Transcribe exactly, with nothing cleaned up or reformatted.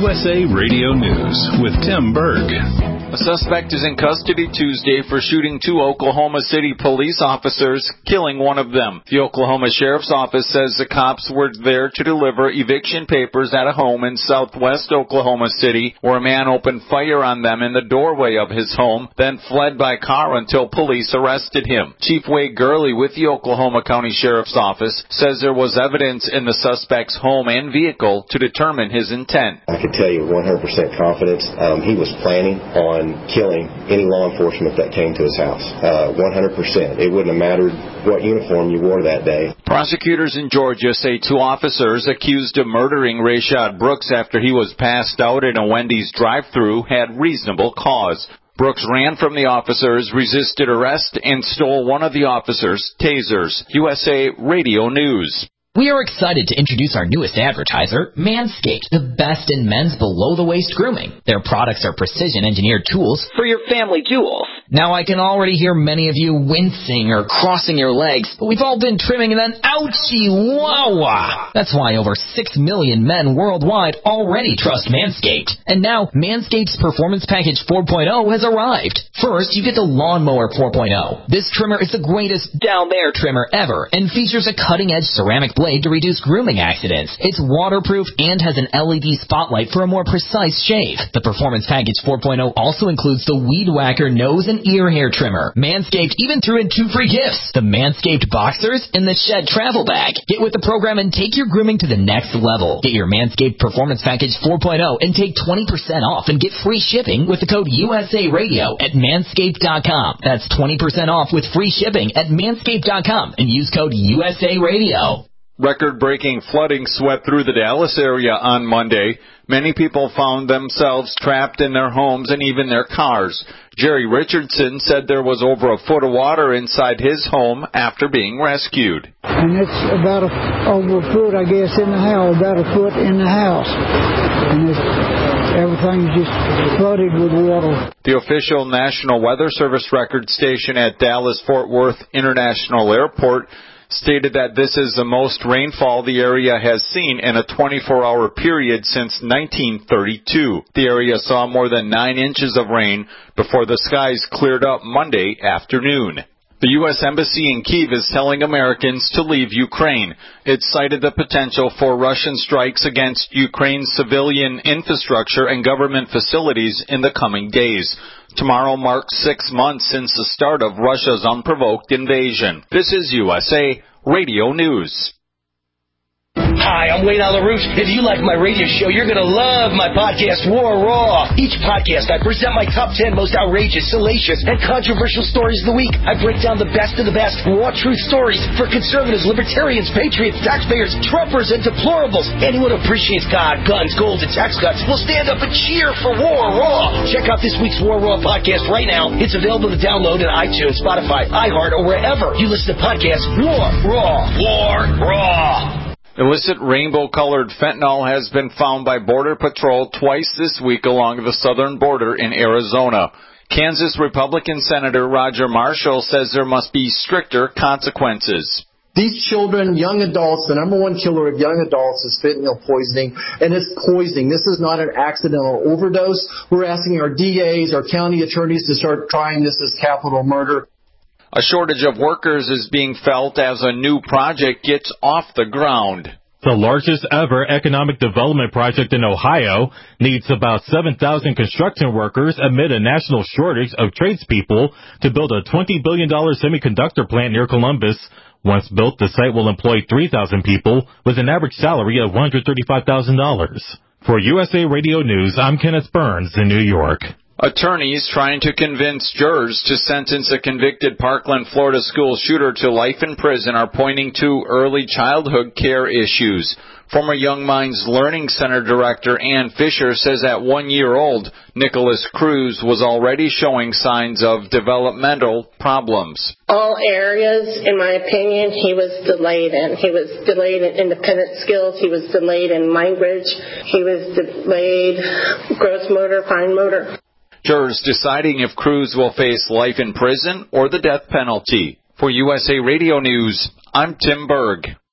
U S A Radio News with Tim Berg. A suspect is in custody Tuesday for shooting two Oklahoma City police officers, killing one of them. The Oklahoma Sheriff's Office says the cops were there to deliver eviction papers at a home in southwest Oklahoma City, where a man opened fire on them in the doorway of his home, then fled by car until police arrested him. Chief Wade Gurley with the Oklahoma County Sheriff's Office says there was evidence in the suspect's home and vehicle to determine his intent. I can tell you with one hundred percent confidence um, he was planning on killing any law enforcement that came to his house. Uh, one hundred percent. It wouldn't have mattered what uniform you wore that day. Prosecutors in Georgia say two officers accused of murdering Rayshad Brooks after he was passed out in a Wendy's drive-thru had reasonable cause. Brooks ran from the officers, resisted arrest, and stole one of the officers' tasers. U S A Radio News. We are excited to introduce our newest advertiser, Manscaped, the best in men's below-the-waist grooming. Their products are precision-engineered tools for your family jewels. Now, I can already hear many of you wincing or crossing your legs, but we've all been trimming and then ouchie, wah-wah. That's why over six million men worldwide already trust Manscaped. And now, Manscaped's Performance Package four point oh has arrived. First, you get the Lawnmower four point oh. This trimmer is the greatest down-there trimmer ever and features a cutting-edge ceramic blade to reduce grooming accidents. It's waterproof and has an L E D spotlight for a more precise shave. The Performance Package four point oh also includes the Weed Whacker nose and ear hair trimmer. Manscaped even threw in two free gifts, the Manscaped Boxers and the Shed Travel Bag. Get with the program and take your grooming to the next level. Get your Manscaped Performance Package four point oh and take twenty percent off and get free shipping with the code U S A Radio at manscaped dot com. That's twenty percent off with free shipping at manscaped dot com and use code U S A Radio. Record-breaking flooding swept through the Dallas area on Monday. Many people found themselves trapped in their homes and even their cars. Jerry Richardson said there was over a foot of water inside his home after being rescued. And it's about a, over a foot, I guess, in the house, about a foot in the house. And it's, everything's just flooded with water. The official National Weather Service record station at Dallas-Fort Worth International Airport stated that this is the most rainfall the area has seen in a twenty-four hour period since nineteen thirty-two. The area saw more than nine inches of rain before the skies cleared up Monday afternoon. The U S Embassy in Kyiv is telling Americans to leave Ukraine. It cited the potential for Russian strikes against Ukraine's civilian infrastructure and government facilities in the coming days. Tomorrow marks six months since the start of Russia's unprovoked invasion. This is U S A Radio News. Hi, I'm Wayne Alarouche. If you like my radio show, you're going to love my podcast, War Raw. Each podcast, I present my top ten most outrageous, salacious, and controversial stories of the week. I break down the best of the best raw truth stories for conservatives, libertarians, patriots, taxpayers, Trumpers, and deplorables. Anyone who appreciates God, guns, gold, and tax cuts will stand up and cheer for War Raw. Check out this week's War Raw podcast right now. It's available to download on iTunes, Spotify, iHeart, or wherever you listen to podcasts. War Raw. War Raw. Illicit rainbow-colored fentanyl has been found by Border Patrol twice this week along the southern border in Arizona. Kansas Republican Senator Roger Marshall says there must be stricter consequences. These children, young adults, the number one killer of young adults is fentanyl poisoning, and it's poisoning. This is not an accidental overdose. We're asking our D As, our county attorneys to start trying this as capital murder. A shortage of workers is being felt as a new project gets off the ground. The largest ever economic development project in Ohio needs about seven thousand construction workers amid a national shortage of tradespeople to build a twenty billion dollars semiconductor plant near Columbus. Once built, the site will employ three thousand people with an average salary of one hundred thirty-five thousand dollars. For U S A Radio News, I'm Kenneth Burns in New York. Attorneys trying to convince jurors to sentence a convicted Parkland, Florida school shooter to life in prison are pointing to early childhood care issues. Former Young Minds Learning Center Director Ann Fisher says at one year old, Nicholas Cruz was already showing signs of developmental problems. All areas, in my opinion, he was delayed in. He was delayed in independent skills. He was delayed in language. He was delayed gross motor, fine motor. Jurors deciding if Cruz will face life in prison or the death penalty. For U S A Radio News, I'm Tim Berg.